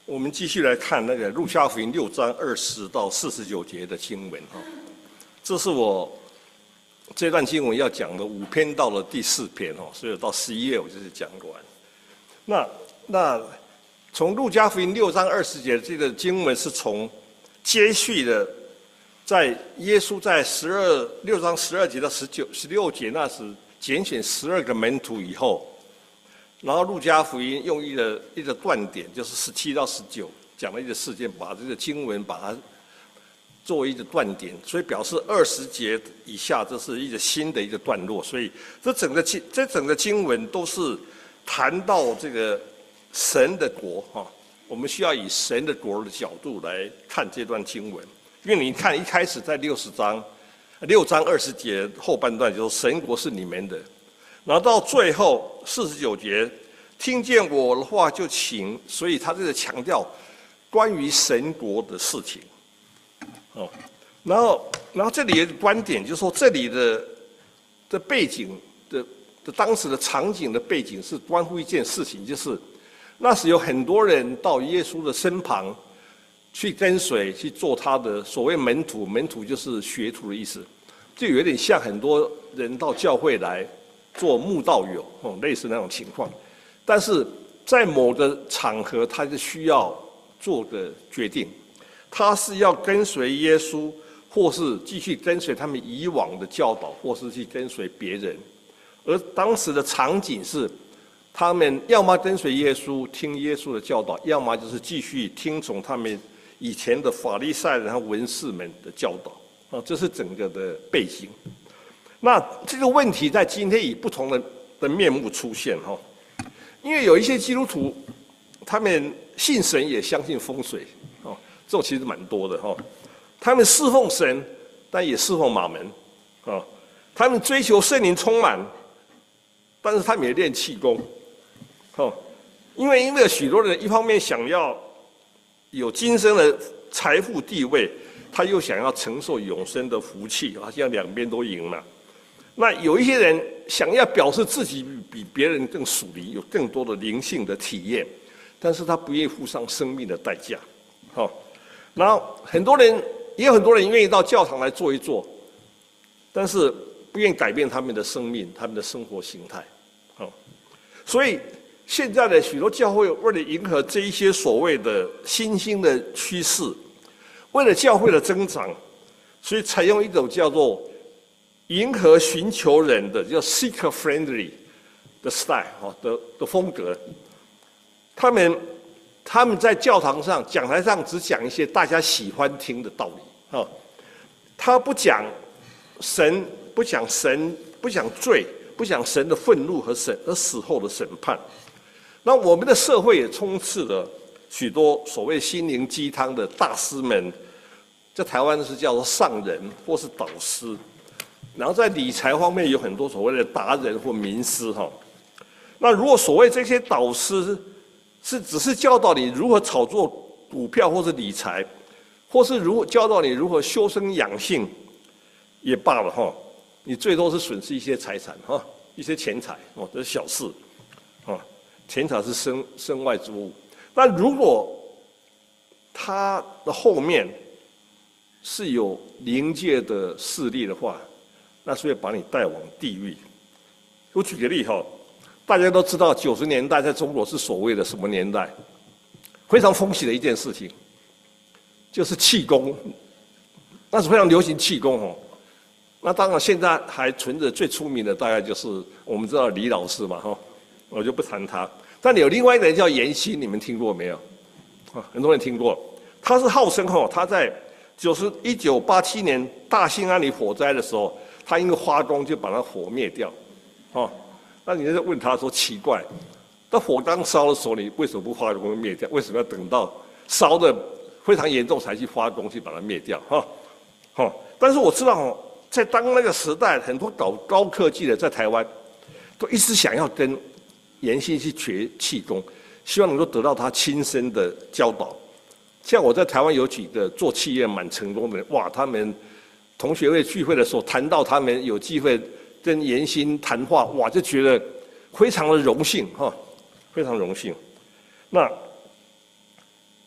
我们继续来看那个路加福音6章20到49节的经文哈，这是我这段经文要讲的5篇到了第4篇哦，所以到11月我就是讲完。那从路加福音6章20节这个经文是从接续的，在耶稣在6章12节到16节那时拣选12个门徒以后。然后路加福音用一个断点，就是17到19讲了一个事件，把这个经文把它作为一个断点，所以表示20节以下这是一个新的一个段落。所以这整个经文都是谈到这个神的国哈，我们需要以神的国的角度来看这段经文。因为你看一开始在6章20节后半段就是神国是你们的。然后到最后49节，听见我的话就请，所以他这个强调关于神国的事情，哦，然后这里的观点就是说，这里的背景的当时的场景的背景是关乎一件事情，就是那时有很多人到耶稣的身旁去跟随，去做他的所谓门徒，门徒就是学徒的意思，就有点像很多人到教会来。做慕道友，类似那种情况，但是在某个场合，他是需要做个决定，他是要跟随耶稣，或是继续跟随他们以往的教导，或是去跟随别人。而当时的场景是，他们要么跟随耶稣，听耶稣的教导，要么就是继续听从他们以前的法利赛人和文士们的教导。这是整个的背景。那这个问题在今天以不同的面目出现哈，因为有一些基督徒，他们信神也相信风水哦，这种其实蛮多的哈。他们侍奉神，但也侍奉马门啊。他们追求圣灵充满，但是他们也练气功哦。因为有许多人一方面想要有今生的财富地位，他又想要承受永生的福气，好像两边都赢了。那有一些人想要表示自己比别人更属灵，有更多的灵性的体验，但是他不愿意付上生命的代价，然后也有很多人愿意到教堂来坐一坐，但是不愿意改变他们的生命、他们的生活形态，所以现在的许多教会为了迎合这一些所谓的新兴的趋势，为了教会的增长，所以采用一种叫做迎合寻求人的叫 seeker friendly 的 style 的风格，他们在教堂上讲台上只讲一些大家喜欢听的道理他不讲神，不讲罪，不讲神的愤怒和死后的审判。那我们的社会也充斥了许多所谓心灵鸡汤的大师们，在台湾是叫做上人或是导师。然后在理财方面有很多所谓的达人或名师那如果所谓这些导师只是教导你如何炒作股票或是理财，或是教导你如何修身养性也罢了你最多是损失一些财产一些钱财这是小事钱财是身外之物。但如果他的后面是有灵界的势力的话，那是会把你带往地狱。我举个例大家都知道90年代在中国是所谓的什么年代？非常风行的一件事情，就是气功。那是非常流行气功那当然现在还存着最出名的大概就是我们知道李老师嘛我就不谈他。但有另外一个人叫严新，你们听过没有？很多人听过。他是号称他在1987年大兴安岭火灾的时候，他因为发功就把那火灭掉那你就问他说奇怪，那火刚烧的时候你为什么不发功灭掉？为什么要等到烧的非常严重才去发功去把它灭掉但是我知道在当那个时代，很多搞高科技的在台湾都一直想要跟严新去学气功，希望能够得到他亲身的教导。像我在台湾有几个做企业蛮成功的人，哇，他们同学会聚会的时候谈到他们有机会跟严新谈话，哇，就觉得非常的荣幸非常荣幸。那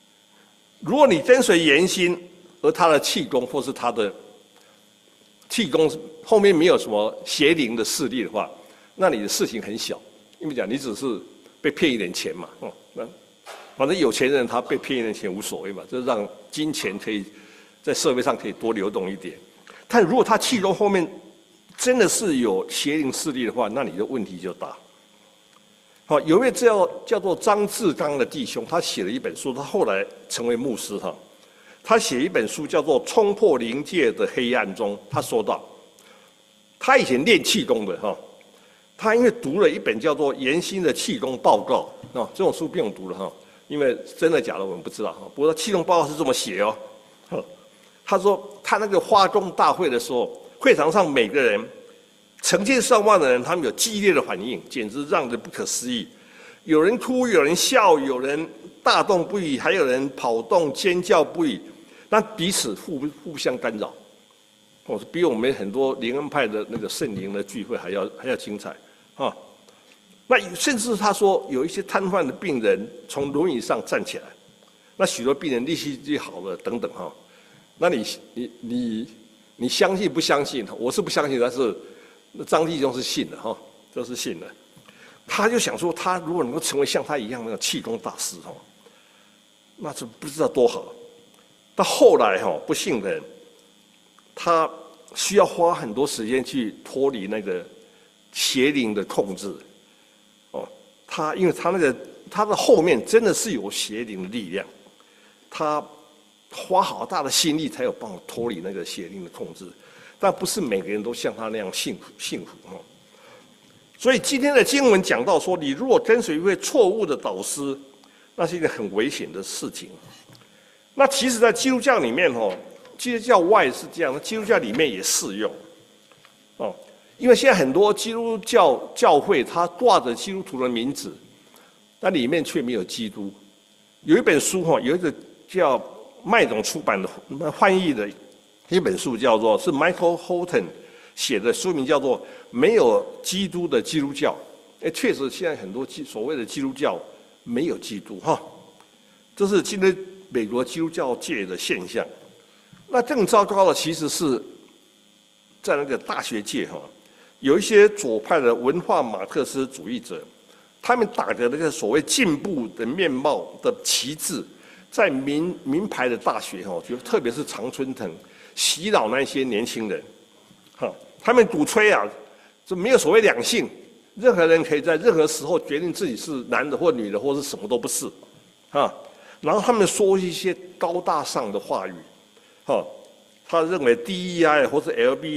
如果你跟随言心，而他的气功或是他的气功后面没有什么邪灵的势力的话，那你的事情很小，因为讲你只是被骗一点钱嘛，那反正有钱人他被骗一点钱无所谓嘛，就是让金钱可以在社会上可以多流动一点。但如果他气功后面真的是有邪灵势力的话，那你的问题就大。好，有一位叫做张志刚的弟兄，他写了一本书，他后来成为牧师哈。他写一本书叫做《冲破灵界的黑暗中》，他说到，他以前练气功的哈，他因为读了一本叫做《严新的气功报告》这种书不用读了哈，因为真的假的我们不知道哈。不过气功报告是这么写哦，他说他那个花功大会的时候，会场上每个人成千上万的人，他们有激烈的反应，简直让人不可思议。有人哭，有人笑，有人大动不已，还有人跑动尖叫不已。那彼此互相干扰，比我们很多灵恩派的那个圣灵的聚会还要精彩啊！那甚至他说有一些瘫痪的病人从轮椅上站起来，那许多病人立即就好了等等哈。那你相信不相信？我是不相信，但是张弟兄是信的哈，这是信的。他就想说，他如果能够成为像他一样那个气功大师哈，那是不知道多好。到后来不幸的人，他需要花很多时间去脱离那个邪灵的控制。因为他的后面真的是有邪灵的力量，他花好大的心力才有办法脱离那个邪灵的控制，但不是每个人都像他那样幸福。所以今天的经文讲到说，你如果跟随一位错误的导师，那是一件很危险的事情。那其实，在基督教里面基督教外是这样，基督教里面也适用。因为现在很多基督教教会，它挂着基督徒的名字，但里面却没有基督。有一本书有一个叫麦董出版的翻译的一本书，叫做是 Michael Houghton 写的，书名叫做《没有基督的基督教》。确实，现在很多所谓的基督教没有基督这是今天美国基督教界的现象。那更糟糕的其实是在那个大学界有一些左派的文化马克思主义者，他们打着那个所谓进步的面貌的旗帜，在名牌的大学就特别是常春藤洗脑那些年轻人他们鼓吹这没有所谓两性，任何人可以在任何时候决定自己是男的或女的，或是什么都不是然后他们说一些高大上的话语他认为 DEI 或是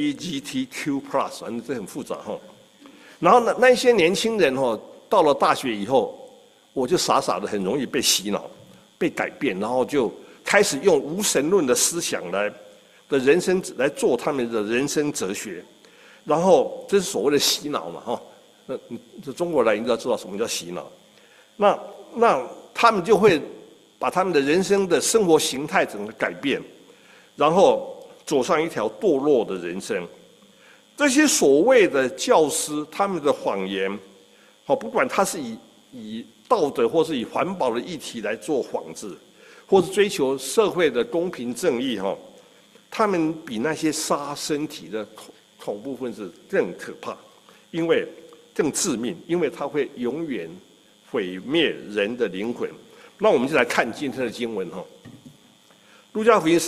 LGBTQ+， 反正这很复杂然后那些年轻人到了大学以后，我就傻傻的很容易被洗脑、被改变，然后就开始用无神论的思想的人生来做他们的人生哲学，然后这是所谓的洗脑嘛这中国人应该知道什么叫洗脑。那他们就会把他们的人生的生活形态整个改变，然后走上一条堕落的人生。这些所谓的教师，他们的谎言不管他是以道德或是以环保的议题来做幌子，或是追求社会的公平正义他们比那些杀身体的恐怖分子更可怕，因为更致命，因为它会永远毁灭人的灵魂。那我们就来看今天的经文路加福音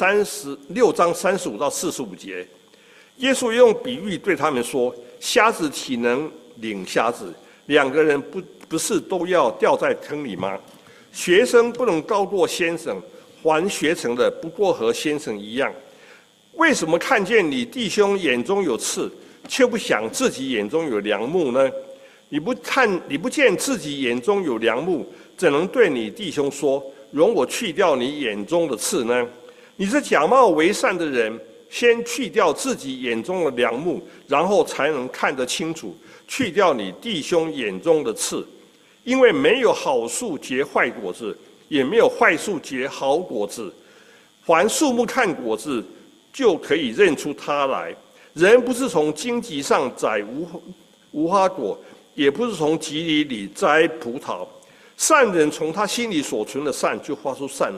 36章35到45节，耶稣用比喻对他们说：瞎子岂能领瞎子？两个人不是都要掉在坑里吗？学生不能高过先生，还学成的不过和先生一样。为什么看见你弟兄眼中有刺，却不想自己眼中有梁木呢？你不见自己眼中有梁木，怎能对你弟兄说：容我去掉你眼中的刺呢？你是假冒为善的人，先去掉自己眼中的梁木，然后才能看得清楚，去掉你弟兄眼中的刺。因为没有好树结坏果子，也没有坏树结好果子。凡树木看果子，就可以认出它来。人不是从荆棘上摘无花果，也不是从蒺藜里摘葡萄。善人从他心里所存的善就发出善来，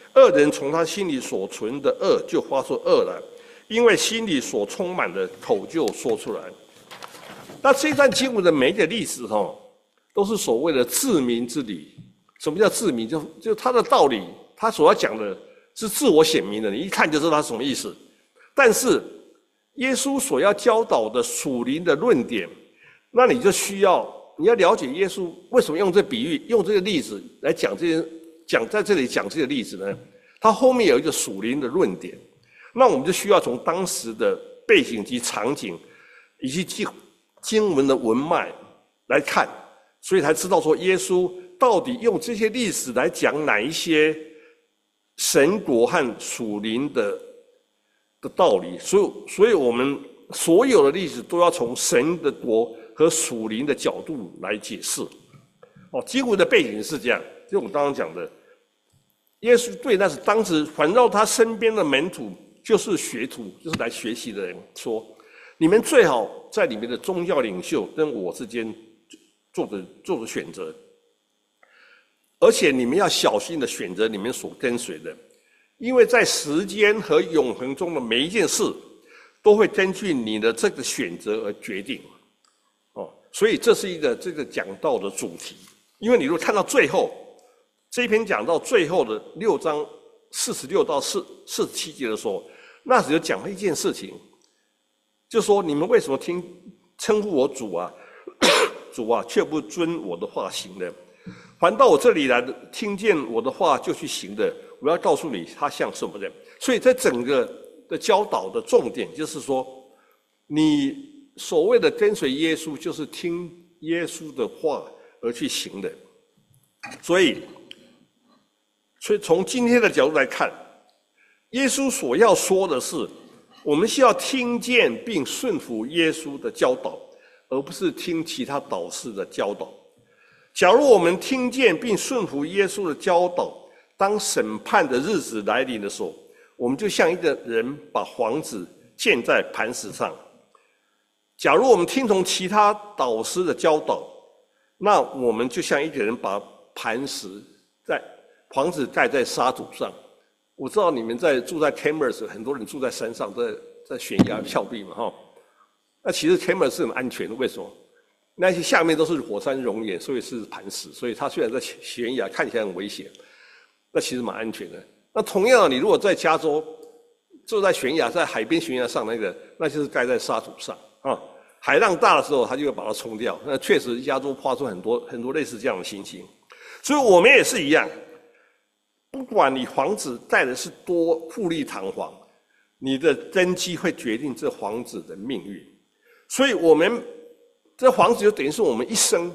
恶人从他心里所存的恶就发出恶来，因为心里所充满的口就说出来。那这段经文的每一个例子都是所谓的自明之理。什么叫自明？就他的道理，他所要讲的是自我显明的，你一看就知道他什么意思。但是耶稣所要教导的属灵的论点，那你就需要你要了解耶稣为什么用这比喻，用这个例子来讲在这里讲这个例子呢？他后面有一个属灵的论点，那我们就需要从当时的背景及场景，以及经文的文脉来看，所以才知道说耶稣到底用这些历史来讲哪一些神国和属灵的道理。所以我们所有的历史都要从神的国和属灵的角度来解释。经文的背景是这样，就我刚刚讲的，耶稣对那是当时环绕他身边的门徒，就是学徒，就是来学习的人说：你们最好在你们的宗教领袖跟我之间做着选择，而且你们要小心的选择你们所跟随的，因为在时间和永恒中的每一件事，都会根据你的这个选择而决定。所以这是一个这个讲道的主题。因为你如果看到最后这一篇讲到最后的6章46到47节的时候，那时就讲了一件事情，就说你们为什么称呼我主啊主啊，却不遵我的话行呢？凡到我这里来的，听见我的话就去行的，我要告诉你他像什么人。所以在整个的教导的重点就是说，你所谓的跟随耶稣，就是听耶稣的话而去行的。所以从今天的角度来看，耶稣所要说的是，我们需要听见并顺服耶稣的教导，而不是听其他导师的教导。假如我们听见并顺服耶稣的教导，当审判的日子来临的时候，我们就像一个人把房子建在磐石上。假如我们听从其他导师的教导，那我们就像一个人把房子盖在沙土上。我知道你们住在 Cambridge， 很多人住在山上，在悬崖峭壁嘛，那其实 Cambridge 是很安全的，为什么？那些下面都是火山熔岩，所以是磐石，所以它虽然在悬崖看起来很危险，那其实蛮安全的。那同样的，你如果在加州住在悬崖，在海边悬崖上那就是盖在沙土上啊。海浪大的时候，它就会把它冲掉。那确实，加州发生很多类似这样的情形。所以我们也是一样，不管你房子盖的是多富丽堂皇，你的根基会决定这房子的命运。所以我们这房子就等于是我们一生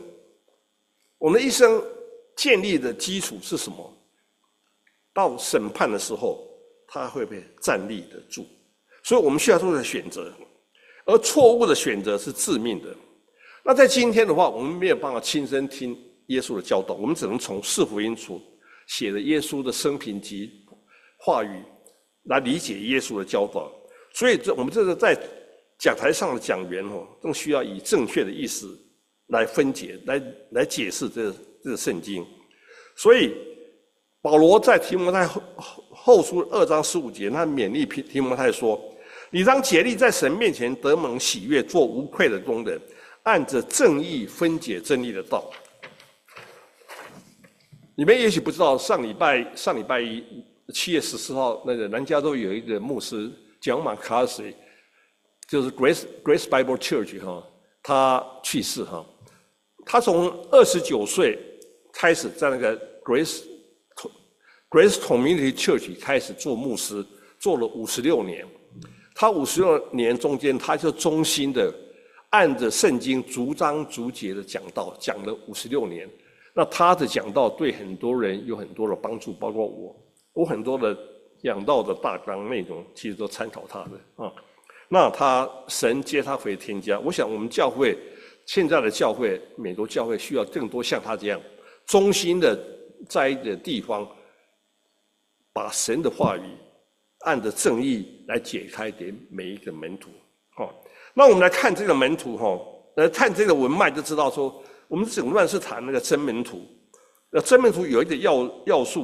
建立的基础是什么？到审判的时候，它会不会站立得住？所以我们需要做的选择。而错误的选择是致命的。那在今天的话，我们没有办法亲身听耶稣的教导，我们只能从四福音所写的耶稣的生平及话语来理解耶稣的教导。所以我们这个在讲台上的讲员更需要以正确的意思来分解、来解释这个圣经。所以保罗在提摩太后书2章15节，他勉励提摩太说：你当竭力在神面前得蒙喜悦，做无愧的工人，按着正义分解真理的道。你们也许不知道，上礼拜一7月14号，那个南加州有一个牧师讲马卡西，就是 Grace Bible Church 他去世他从29岁开始在那个 Grace Community Church 开始做牧师，做了56年。他56年中间，他就忠心的按着圣经逐章逐节的讲道，讲了56年。那他的讲道对很多人有很多的帮助，包括我很多的讲道的大纲内容其实都参考他的那神接他回天家。我想我们教会现在的教会，美国教会需要更多像他这样忠心的在一个地方，把神的话语按着正义来解开给每一个门徒。那我们来看这个门徒来看这个文脉就知道说，我们整段是谈那个真门徒。真门徒有一个要素，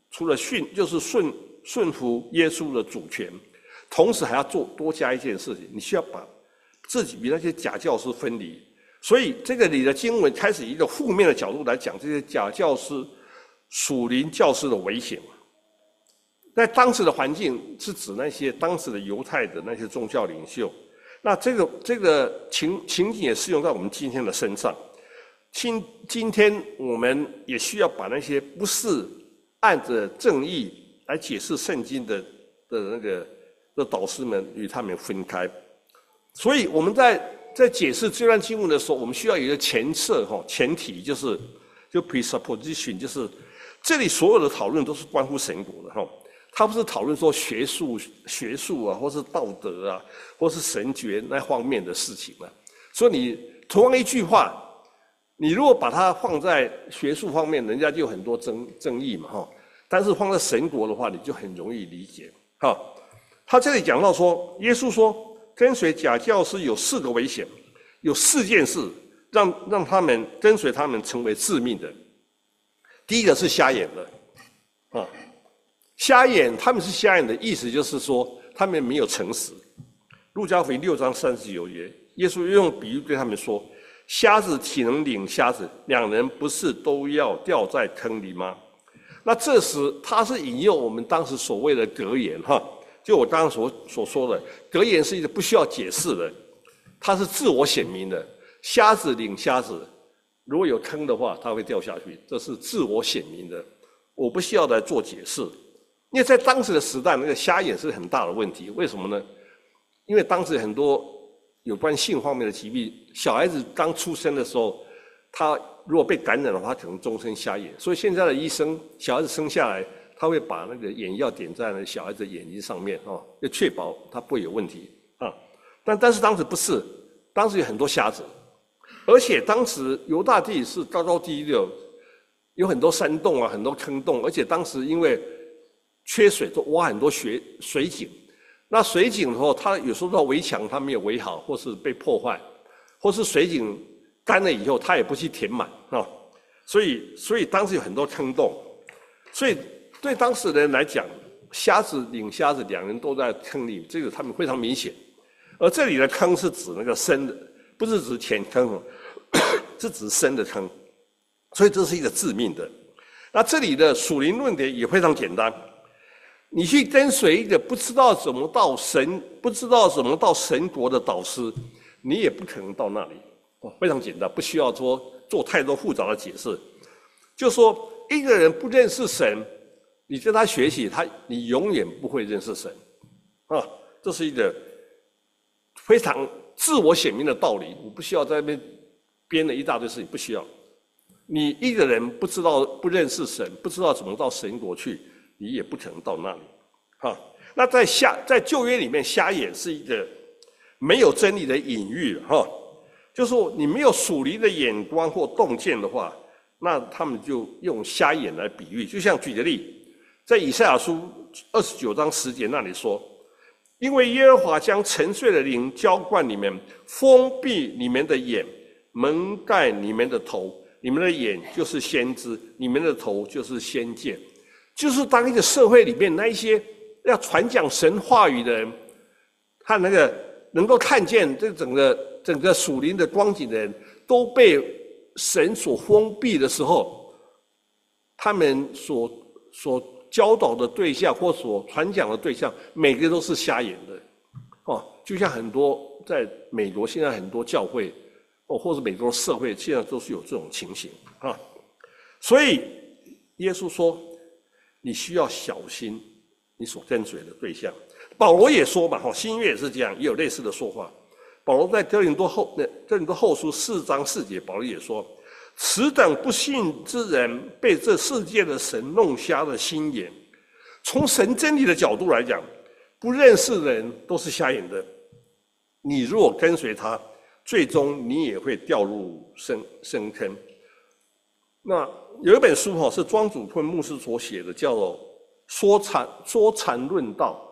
除了就是顺服耶稣的主权，同时还要多加一件事情，你需要把自己与那些假教师分离。所以这个里的经文开始以一个负面的角度来讲这些假教师、属灵教师的危险。在当时的环境是指那些当时的犹太的那些宗教领袖。那这个情景也适用在我们今天的身上。今天我们也需要把那些不是按着正义来解释圣经的导师们与他们分开。所以我们在解释这段经文的时候，我们需要有一个前提，就 presupposition， 就是这里所有的讨论都是关乎神国的他不是讨论说学术啊，或是道德啊，或是神学那方面的事情啊。所以你同样一句话，你如果把它放在学术方面，人家就有很多争议嘛但是放在神国的话，你就很容易理解他这里讲到说，耶稣说跟随假教师有4个危险，有4件事让他们跟随他们成为致命的。第一个是瞎眼的瞎眼，他们是瞎眼的意思就是说他们没有诚实。路加福音6章39节，耶稣用比喻对他们说，瞎子岂能领瞎子？两人不是都要掉在坑里吗？那这时他是引用我们当时所谓的格言就我刚刚所说的，格言是一个不需要解释的，它是自我显明的。瞎子领瞎子，如果有坑的话，他会掉下去，这是自我显明的，我不需要来做解释。因为在当时的时代，那个瞎眼是很大的问题。为什么呢？因为当时很多有关性方面的疾病，小孩子刚出生的时候，他如果被感染的话，他可能终身瞎眼。所以现在的医生，小孩子生下来，他会把那个眼药点在小孩子的眼睛上面要确保他不会有问题但是当时不是，当时有很多瞎子，而且当时犹大地是高高低低的，有很多山洞啊，很多坑洞，而且当时因为缺水，都挖很多水井。那水井的话，它有时候围墙它没有围好，或是被破坏，或是水井干了以后，它也不去填满所以当时有很多坑洞，所以对当时的人来讲，瞎子领瞎子，两人都在坑里，这个他们非常明显。而这里的坑是指那个深的，不是指浅坑是指深的坑，所以这是一个致命的。那这里的属灵论点也非常简单。你去跟随一个不知道怎么到神国的导师，你也不可能到那里非常简单，不需要做太多复杂的解释。就说一个人不认识神，你跟他学习，你永远不会认识神这是一个非常自我显明的道理。我不需要在那边编了一大堆事情，不需要。你一个人不认识神，不知道怎么到神国去，你也不可能到那里那在旧约里面，瞎眼是一个没有真理的隐喻就是说你没有属灵的眼光或洞见的话，那他们就用瞎眼来比喻。就像举个例，在以赛亚书29章10节那里说，因为耶和华将沉睡的灵浇灌你们，封闭你们的眼，蒙盖你们的头，你们的眼就是先知，你们的头就是先见。就是当一个社会里面那一些要传讲神话语的人，他那个能够看见这整个属灵的光景的人，都被神所封闭的时候，他们所教导的对象或所传讲的对象，每个都是瞎眼的就像很多在美国现在很多教会或者美国社会现在都是有这种情形所以耶稣说，你需要小心你所跟随的对象。保罗也说嘛新约也是这样，也有类似的说法。保罗在哥林多后书4章4节，保罗也说，此等不信之人被这世界的神弄瞎了心眼。从神真理的角度来讲，不认识的人都是瞎眼的。你如果跟随他，最终你也会掉入深坑。那有一本书是庄主坤牧师所写的，叫做说禅论道。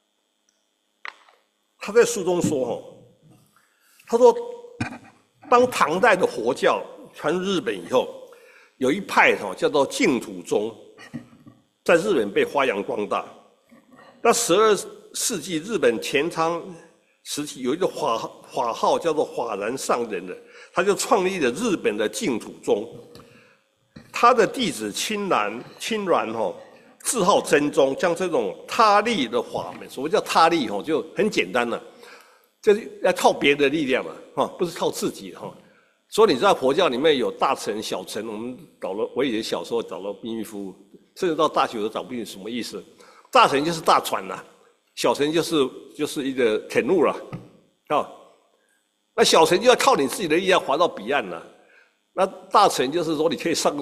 他在书中说他说当唐代的佛教传入日本以后，有一派叫做净土宗， 在日本被发扬光大。那12世纪日本前仓时期有一个法号叫做法然上人的，他就创立了日本的净土宗。他的弟子亲鸾字号真宗，将这种他力的法门，所谓叫他力就很简单了，就是要靠别的力量嘛，不是靠自己哈。所以你知道佛教里面有大乘、小乘，我以前小时候找了宾玉夫，甚至到大学都找不清什么意思。大乘就是大船啦，小乘就是一个铁路啦，那小乘就要靠你自己的力量划到彼岸了。那大乘就是说你可以上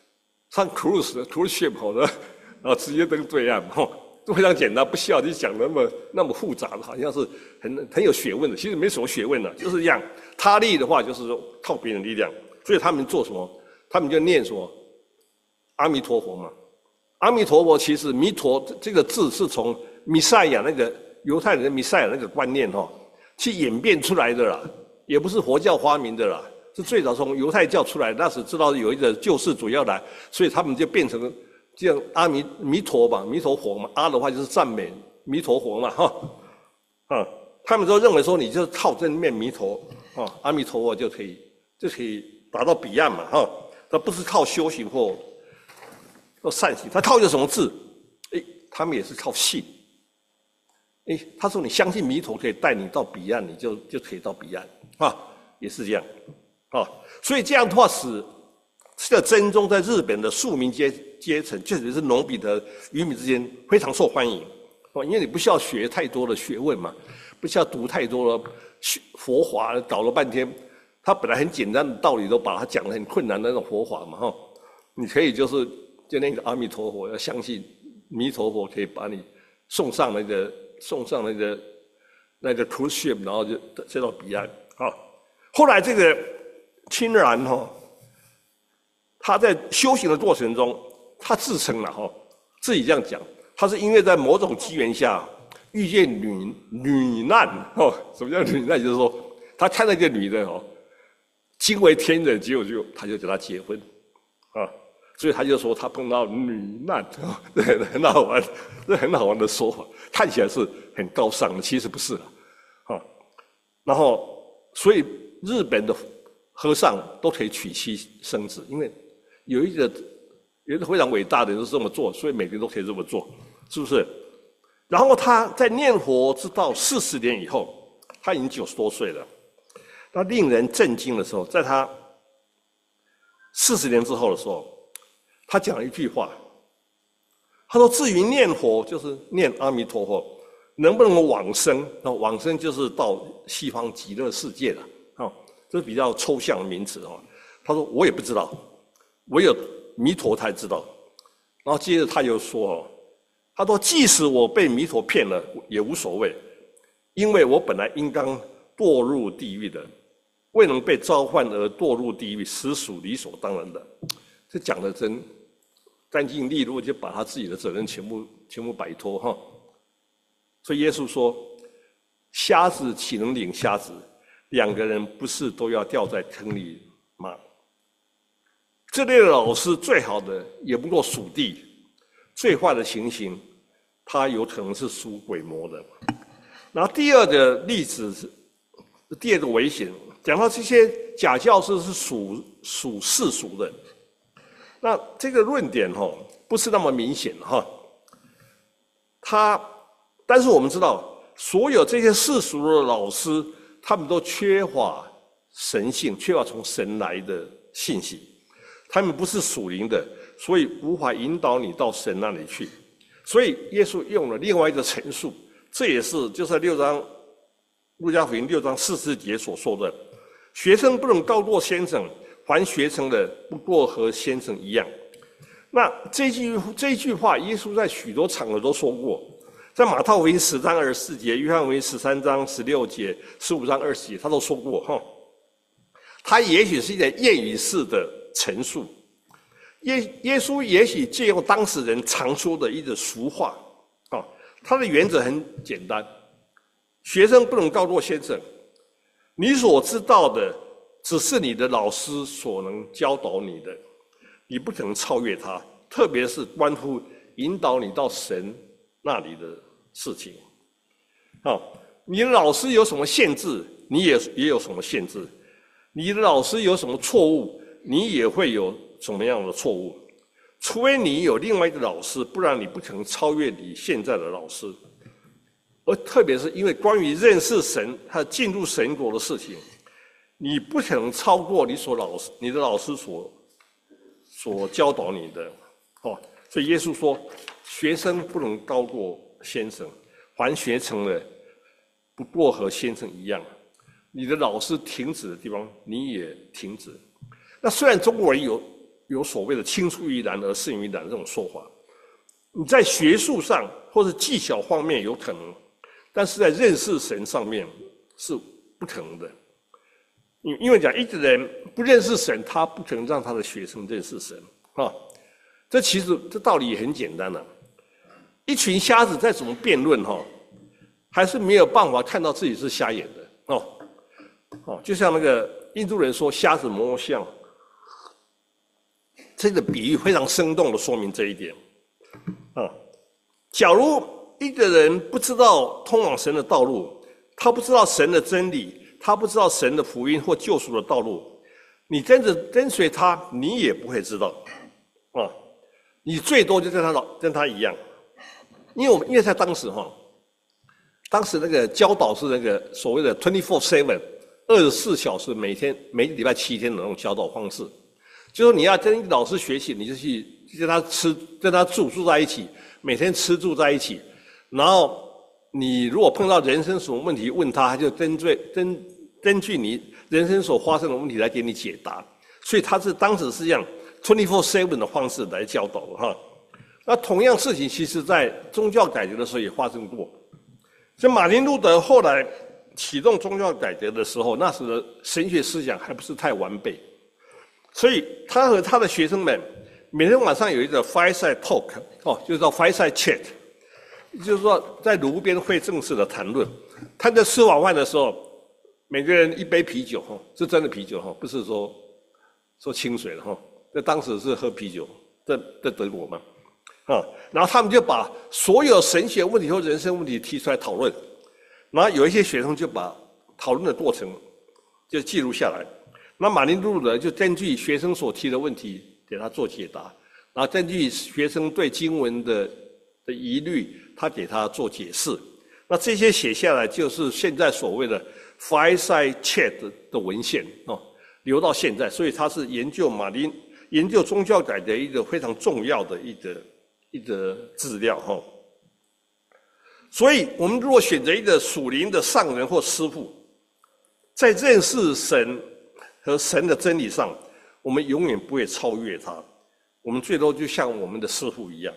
cruise ship 的，然后直接登对岸，都非常简单，不需要你讲那么复杂的，好像是很有学问的，其实没什么学问的，就是这样。他力的话就是说靠别人的力量，所以他们做什么？他们就念什么阿弥陀佛嘛。阿弥陀佛其实弥陀这个字是从弥赛亚那个犹太人的弥赛亚那个观念去演变出来的啦，也不是佛教发明的啦，是最早从犹太教出来的。那时知道有一个救世主要来，所以他们就变成这样弥陀吧，弥陀佛嘛。阿的话就是赞美弥陀佛嘛，他们都认为说你就是靠正面弥陀阿弥陀佛就可以达到彼岸嘛，他不是靠修行或善行，他靠一个什么字？他们也是靠信。他说你相信弥陀可以带你到彼岸，你就可以到彼岸也是这样所以这样的话使这个真宗在日本的庶民阶层，确实是农比的渔民之间非常受欢迎因为你不需要学太多的学问嘛，不需要读太多的佛法，搞了半天，他本来很简单的道理都把它讲得很困难的那种佛法嘛你可以就那个阿弥陀佛，要相信弥陀佛可以把你送上那个 cruise ship， 然后就到彼岸后来这个亲鸾他在修行的过程中，他自称了自己这样讲，他是因为在某种机缘下遇见女难什么叫女难？就是说他看到一个女的惊为天人，结果他就跟她结婚所以他就说他碰到女难对，很好玩，这很好玩的说法，看起来是很高尚的，其实不是然后所以日本的和尚都可以娶妻生子，因为有一个非常伟大的人是这么做，所以每个人都可以这么做，是不是？然后他在念佛之道40年以后，他已经90多岁了。那令人震惊的时候，在他40年之后的时候，他讲了一句话，他说：“至于念佛，就是念阿弥陀佛，能不能往生？往生就是到西方极乐世界了。这是比较抽象的名词他说：“我也不知道，唯有弥陀才知道。”然后接着他又说：“他说，即使我被弥陀骗了，也无所谓，因为我本来应当堕入地狱的，未能被召唤而堕入地狱，实属理所当然的。”这讲的真干净利落，就把他自己的责任全部摆脱所以耶稣说：“瞎子岂能领瞎子？两个人不是都要掉在坑里吗？”这类的老师最好的也不过属地，最坏的情形，他有可能是属鬼魔的。然后第二个例子是第二个危险，讲到这些假教师是属世俗的。那这个论点不是那么明显但是我们知道，所有这些世俗的老师，他们都缺乏神性，缺乏从神来的信息，他们不是属灵的，所以无法引导你到神那里去。所以耶稣用了另外一个陈述，这也是就是路加福音6章40节所说的：“学生不能高过先生，凡学成的不过和先生一样。”那这句话，耶稣在许多场合都说过，在马太福音10章24节、约翰福音13章16节、15章20节，他都说过他也许是一点谚语式的陈述，耶稣也许借用当时人常说的一个俗话他的原则很简单：学生不能高过先生，你所知道的只是你的老师所能教导你的，你不可能超越他，特别是关乎引导你到神那里的事情。你的老师有什么限制，你也有什么限制；你的老师有什么错误，你也会有什么样的错误。除非你有另外一个老师，不然你不可能超越你现在的老师。而特别是因为关于认识神和进入神国的事情，你不可能超过你的老师所教导你的。所以耶稣说，学生不能高过先生，凡学成的不过和先生一样。你的老师停止的地方，你也停止。那虽然中国人有所谓的青出于蓝而胜于蓝这种说法，你在学术上或者技巧方面有可能，但是在认识神上面是不可能的。因为讲一个人不认识神，他不可能让他的学生认识神啊。其实这道理也很简单一群瞎子再怎么辩论还是没有办法看到自己是瞎眼的就像那个印度人说瞎子摸象，这个比喻非常生动的说明这一点假如一个人不知道通往神的道路，他不知道神的真理，他不知道神的福音或救赎的道路，你跟随他，你也不会知道你最多就跟他一样。因为在当时那个教导是那个所谓的 24/7 24小时，每个礼拜7天的那种教导方式，就是你要跟老师学习，你就去跟他吃，跟他住在一起，每天住在一起。然后你如果碰到人生什么问题问他，他就根据你人生所发生的问题来给你解答。所以他当时是这样 24/7 的方式来教导的那同样事情，其实在宗教改革的时候也发生过。所以马丁路德后来启动宗教改革的时候，那时的神学思想还不是太完备，所以他和他的学生们每天晚上有一个 fireside talk 就是叫 fireside chat， 就是说在炉边会正式的谈论。他在吃晚饭的时候，每个人一杯啤酒是真的啤酒不是说清水的在当时是喝啤酒，在德国嘛然后他们就把所有神学问题或人生问题提出来讨论，然后有一些学生就把讨论的过程就记录下来。那马丁路德就根据学生所提的问题给他做解答，然后根据学生对经文的疑虑，他给他做解释。那这些写下来就是现在所谓的 Fireside Chat 的文献留到现在，所以他是研究宗教改革一个非常重要的一个资料所以我们如果选择一个属灵的上人或师父，在认识神和神的真理上，我们永远不会超越他，我们最多就像我们的师父一样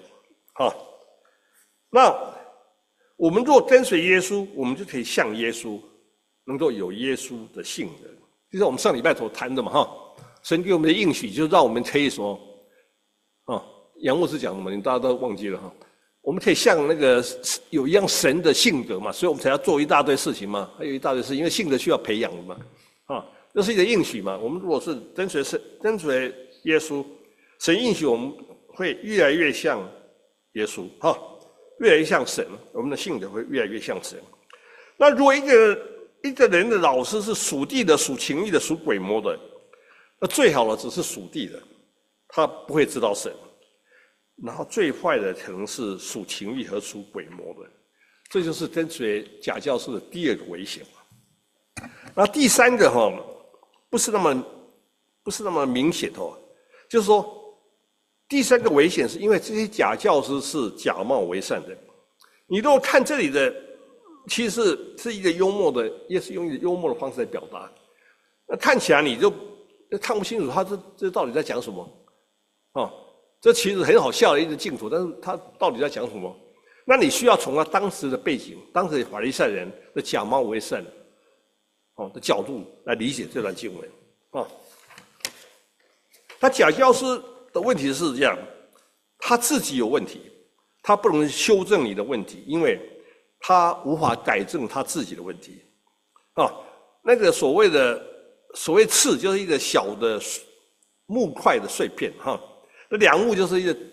那我们若跟随耶稣，我们就可以像耶稣，能够有耶稣的性格。就像我们上礼拜所谈的嘛神给我们的应许就是让我们可以说杨牧师讲的嘛，你大家都忘记了我们可以像那个有一样神的性格嘛，所以我们才要做一大堆事情嘛，还有一大堆事，因为性格需要培养的嘛这是一个应许嘛。我们如果是跟随耶稣，神应许我们会越来越像耶稣越来越像神，我们的性格会越来越像神。那如果一个人的老师是属地的、属情欲的、属鬼魔的，那最好的只是属地的，他不会知道神。然后最坏的可能是属情欲和属鬼魔的，这就是跟随假教师的第二个危险那第三个不是那么明显就是说第三个危险是因为这些假教师是假冒为善的。你如果看这里的，其实是一个幽默的，也是用一个幽默的方式来表达，那看起来你就看不清楚他这到底在讲什么这其实很好笑的一个镜头，但是他到底在讲什么？那你需要从他当时的背景，当时的法利赛人的假冒为善的角度来理解这段经文他假教师的问题是这样，他自己有问题，他不能修正你的问题，因为他无法改正他自己的问题那个所谓刺就是一个小的木块的碎片那两物就是一个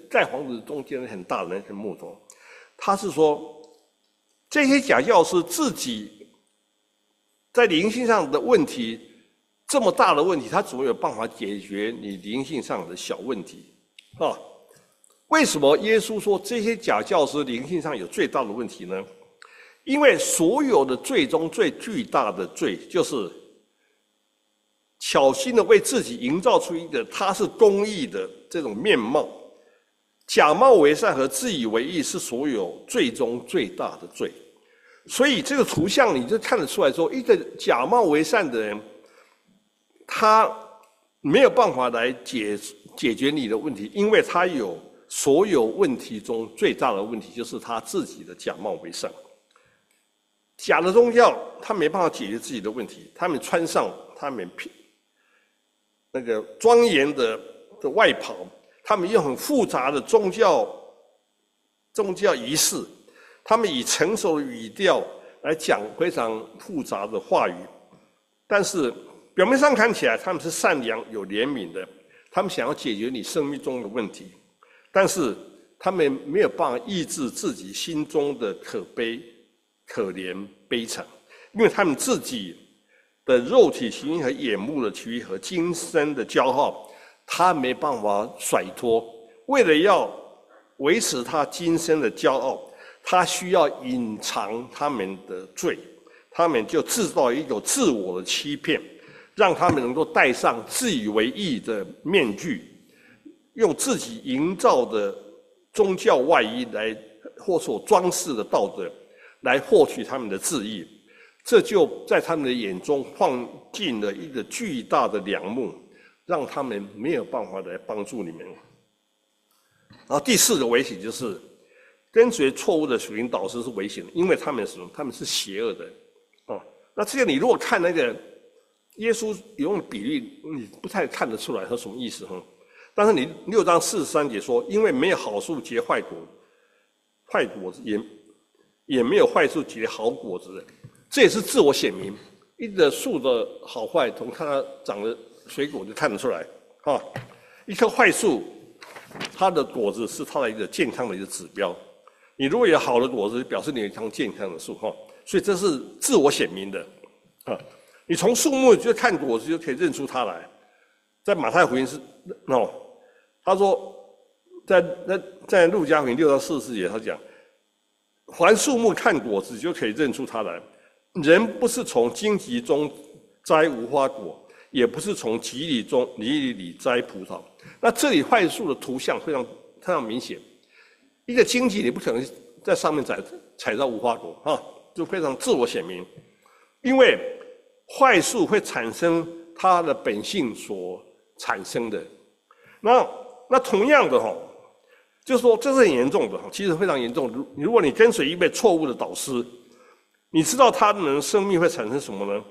盖房子中间很大的那根木头。他是说，这些假教师自己在灵性上的问题这么大的问题，他总有办法解决你灵性上的小问题啊。为什么耶稣说这些假教师灵性上有最大的问题呢？因为所有的罪中最巨大的罪，就是巧心的为自己营造出一个他是公义的这种面貌，假冒为善和自以为义是所有罪中最大的罪。所以这个图像你就看得出来说，一个假冒为善的人，他没有办法来解决你的问题，因为他有所有问题中最大的问题，就是他自己的假冒为善。假的宗教他没办法解决自己的问题，他们穿上他们那个庄严的外袍，他们用很复杂的宗教仪式，他们以成熟的语调来讲非常复杂的话语，但是表面上看起来他们是善良有怜悯的，他们想要解决你生命中的问题，但是他们没有办法抑制自己心中的可悲、可怜、悲惨，因为他们自己的肉体情欲和眼目的情欲和今生的骄傲，他没办法甩脱。为了要维持他今生的骄傲，他需要隐藏他们的罪，他们就制造一种自我的欺骗，让他们能够戴上自以为义的面具，用自己营造的宗教外衣来或所装饰的道德来获取他们的自义，这就在他们的眼中放进了一个巨大的梁木，让他们没有办法来帮助你们。然后第四个危险就是跟随错误的属灵导师是危险的，因为他们是什么？他们是邪恶的啊。那这个你如果看那个耶稣用的比喻，你不太看得出来他什么意思哈。但是你6章43节说，因为没有好树结坏果，坏果子也没有坏树结好果子的，这也是自我显明。一个树的好坏，从看它长的水果就看得出来啊。一棵坏树，它的果子是它的一个健康的一个指标。你如果有好的果子，表示你有一棵健康的树哈。所以这是自我显明的啊。你从树木就看果子就可以认出它来。在马太福音是他说在路加福音6章44节，他讲，凡树木看果子就可以认出它来。人不是从荆棘中摘无花果，也不是从蒺藜里摘葡萄。那这里坏树的图像非常明显。一个荆棘你不可能在上面采到无花果啊，就非常自我显明。因为坏树会产生它的本性所产生的。那同样的就是说这是很严重的，其实非常严重。如果你跟随一位错误的导师，你知道他们的生命会产生什么呢？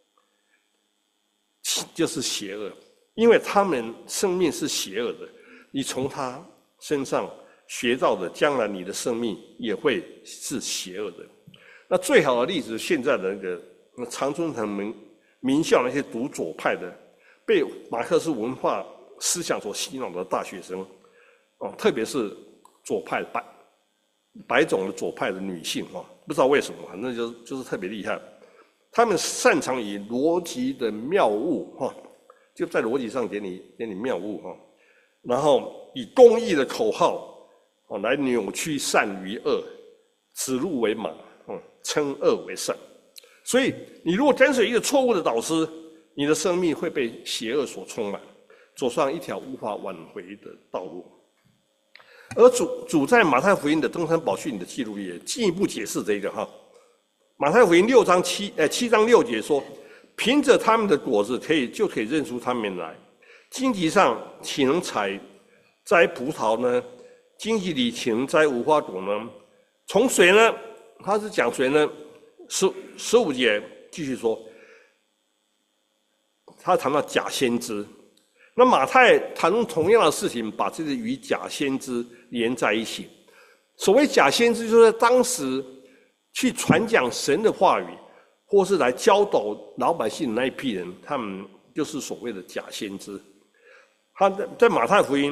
就是邪恶，因为他们生命是邪恶的，你从他身上学到的，将来你的生命也会是邪恶的。那最好的例子，现在的那个常春藤名校那些读左派的，被马克思文化思想所洗脑的大学生，特别是左派白种的左派的女性不知道为什么，反正就是特别厉害。他们擅长以逻辑的谬误就在逻辑上给你谬误然后以公义的口号来扭曲善与恶，指鹿为马称恶为善。所以你如果跟随一个错误的导师，你的生命会被邪恶所充满，走上一条无法挽回的道路。而主在马太福音的登山宝训的记录也进一步解释这个马太福音7章6节说，凭着他们的果子就可以认出他们来。荆棘上岂能摘葡萄呢？荆棘里岂能摘无花果呢？从谁呢？他是讲谁呢？15节继续说，他谈到假先知。那马太谈论同样的事情，把这个与假先知连在一起。所谓假先知，就是在当时去传讲神的话语，或是来教导老百姓的那一批人，他们就是所谓的假先知。他在马太福音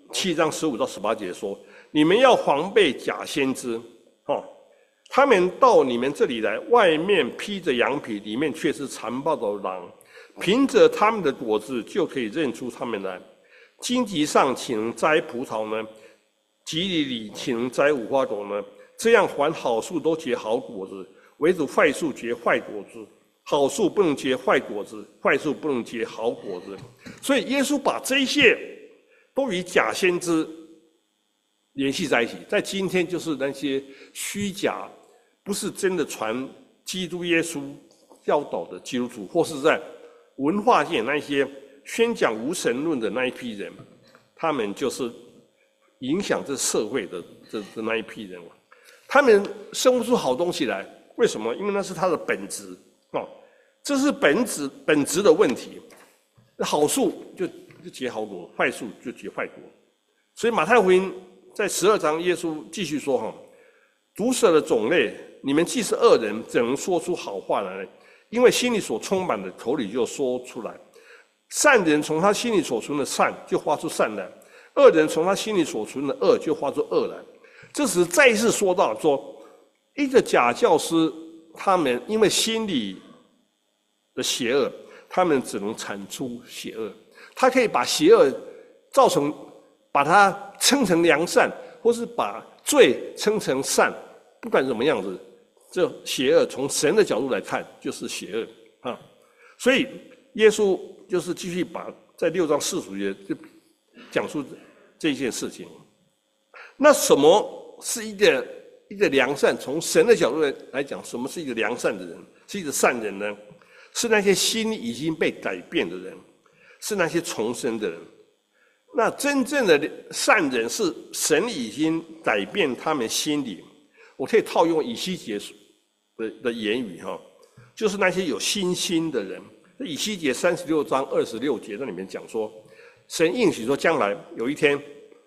7章15到18节说：“你们要防备假先知，他们到你们这里来，外面披着羊皮，里面却是残暴的狼。凭着他们的果子就可以认出他们来。荆棘上岂能摘葡萄呢？蒺藜里岂能摘无花果呢？这样，凡好树都结好果子，唯独坏树结坏果子。好树不能结坏果子，坏树不能结好果子。”所以耶稣把这些都与假先知联系在一起。在今天，就是那些虚假，不是真的传基督耶稣教导的基督徒，或是在文化界那些宣讲无神论的那一批人，他们就是影响这社会的那一批人。他们生不出好东西来，为什么？因为那是他的本质这是本质的问题。好树就结好果，坏树就结坏果。所以马太福音在12章，耶稣继续说毒蛇的种类，你们既是恶人，怎能说出好话来呢？因为心里所充满的，口里就说出来。善人从他心里所存的善，就发出善来；恶人从他心里所存的恶，就发出恶来。这时再一次说到说，一个假教师，他们因为心里的邪恶，他们只能产出邪恶。他可以把邪恶把它称成良善，或是把罪称成善，不管怎么样子，这邪恶从神的角度来看就是邪恶所以耶稣就是继续把在6章40节就讲述这件事情。那什么是一个良善？从神的角度来讲，什么是一个良善的人？是一个善人呢？是那些心已经被改变的人，是那些重生的人。那真正的善人是神已经改变他们心里。我可以套用以西结的言语就是那些有信心的人。以西结36章26节那里面讲说，神应许说，将来有一天，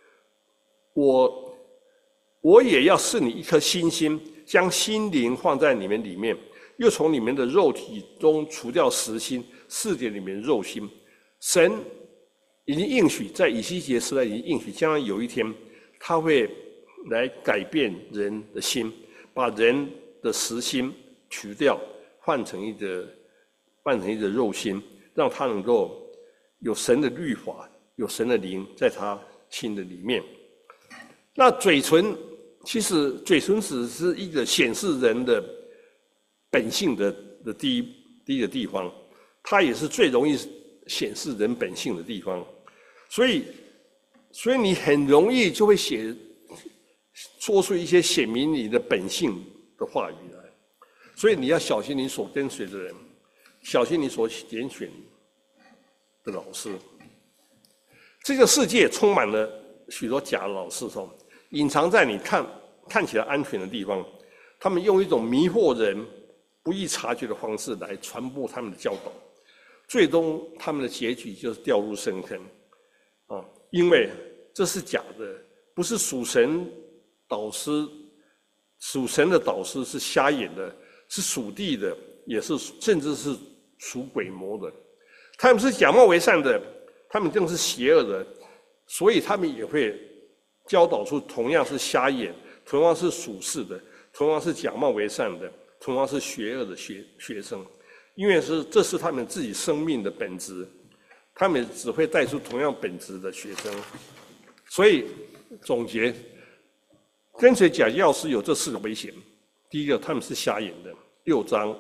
我也要赐你一颗新心，将心灵放在你们里面，又从你们的肉体中除掉实心，赐给你们肉心。神已经应许，在以西结时代已经应许，将来有一天，他会来改变人的心，把人的实心取掉，换成一个肉心，让他能够有神的律法，有神的灵在他心的里面。那嘴唇，其实嘴唇只是一个显示人的本性的第一个地方，它也是最容易显示人本性的地方。所以你很容易就会说出一些显明你的本性的话语来。所以你要小心你所跟随的人，小心你所拣选的老师。这个世界充满了许多假的老师，隐藏在你看起来安全的地方。他们用一种迷惑人、不易察觉的方式来传播他们的教导，最终他们的结局就是掉入深坑因为这是假的，不是属神导师。属神的导师是瞎眼的，是属地的，也是甚至是属鬼魔的。他们是假冒为善的，他们更是邪恶的，所以他们也会教导出同样是瞎眼、同样是属世的、同样是假冒为善的、同样是邪恶的学生。因为这是他们自己生命的本质，他们只会带出同样本质的学生。所以总结，跟随假教师有这4个危险。第一个，他们是瞎眼的，6章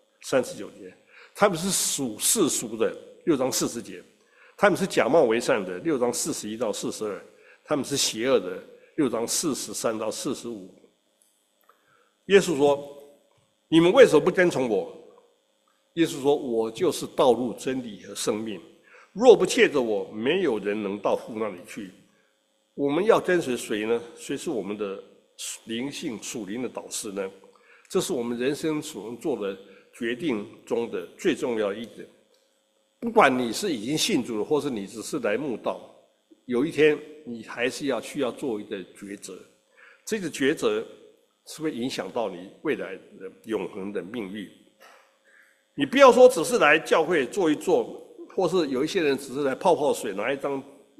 39节；他们是属世俗的，6章40节；他们是假冒为善的，6章41到42；他们是邪恶的，6章43到45。耶稣说：“你们为什么不跟从我？”耶稣说：“我就是道路、真理和生命。若不借着我，没有人能到父那里去。”我们要跟随谁呢？谁是我们的灵性属灵的导师呢？这是我们人生所能做的决定中的最重要一点。不管你是已经信主了，或是你只是来慕道，有一天你还是需要做一个抉择。这个抉择是会影响到你未来的永恒的命运。你不要说只是来教会坐一坐，或是有一些人只是来泡泡水，拿一张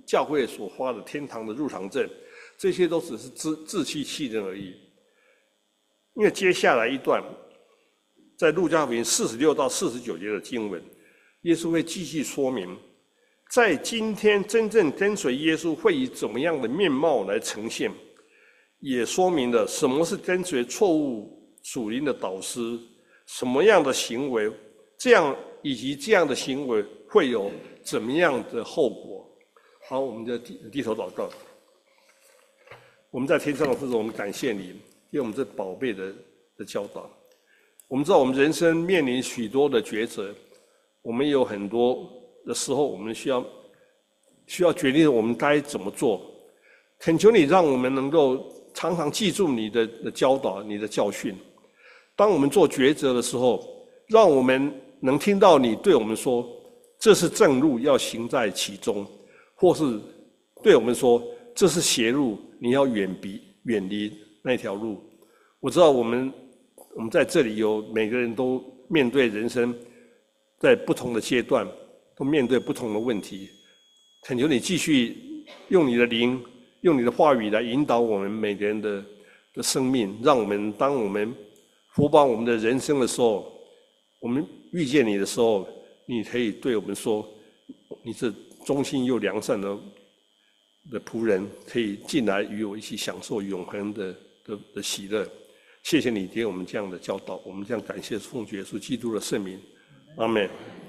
教会所发的天堂的入场证，这些都只是自欺欺人而已。因为接下来一段，在路加福音46到49节的经文，耶稣会继续说明，在今天真正跟随耶稣会以怎么样的面貌来呈现，也说明了什么是跟随错误属灵的导师，什么样的行为，以及这样的行为会有怎么样的后果。好，我们就低头祷告。我们在天上的父，我们感谢你，给我们这宝贝的教导。我们知道我们人生面临许多的抉择，我们有很多的时候，我们需要决定我们该怎么做。恳求你让我们能够常常记住你的教导、你的教训。当我们做抉择的时候，让我们能听到你对我们说，这是正路，要行在其中，或是对我们说，这是邪路，你要远离那条路。我知道我们在这里每个人都面对人生在不同的阶段，都面对不同的问题。恳求你继续用你的灵，用你的话语来引导我们每个人的生命，让我们当我们福报我们的人生的时候，我们遇见你的时候，你可以对我们说，你是忠心又良善的仆人，可以进来与我一起享受永恒的喜乐。谢谢你给我们这样的教导，我们这样感谢奉主耶稣基督的圣名，阿们。